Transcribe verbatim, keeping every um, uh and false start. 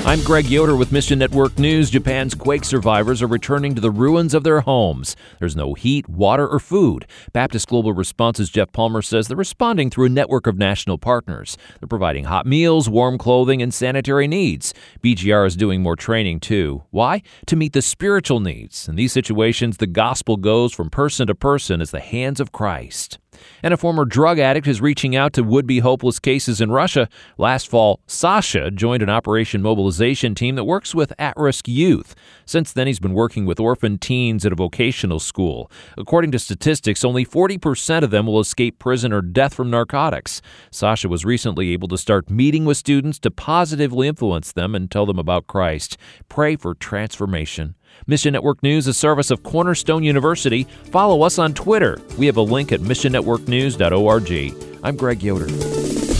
I'm Greg Yoder with Mission Network News. Japan's quake survivors are returning to the ruins of their homes. There's no heat, water, or food. Baptist Global Response's Jeff Palmer says they're responding through a network of national partners. They're providing hot meals, warm clothing, and sanitary needs. B G R is doing more training, too. Why? To meet the spiritual needs. In these situations, the gospel goes from person to person as the hands of Christ. And a former drug addict is reaching out to would-be hopeless cases in Russia. Last fall, Sasha joined an Operation Mobilization team that works with at-risk youth. Since then, he's been working with orphaned teens at a vocational school. According to statistics, only forty percent of them will escape prison or death from narcotics. Sasha was recently able to start meeting with students to positively influence them and tell them about Christ. Pray for transformation. Mission Network News, a service of Cornerstone University. Follow us on Twitter. We have a link at mission network news dot org. I'm Greg Yoder.